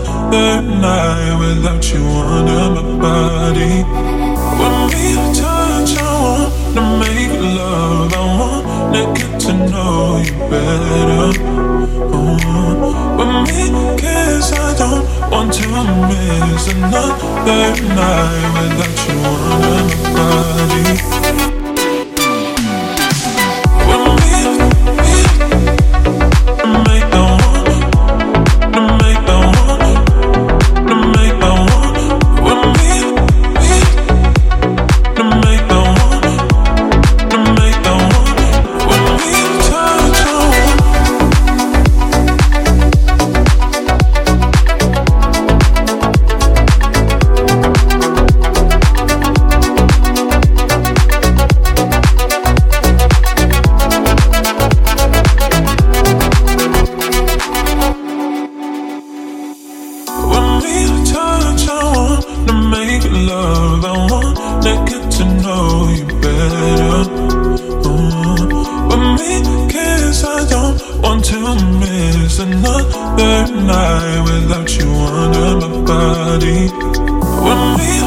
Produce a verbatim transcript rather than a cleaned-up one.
another night without you under my body. When we touch, I wanna make love. I wanna get to know you better. Oh, when we kiss, I don't want to miss another night without you under my body. When we, we make the one, to make the one, to make the one. When we, we to make the one, to make the one. When we touch, I want. When we touch, I wanna make love. I wanna get to know you better. Oh, when we kiss, I don't want to miss another night without you under my body. When we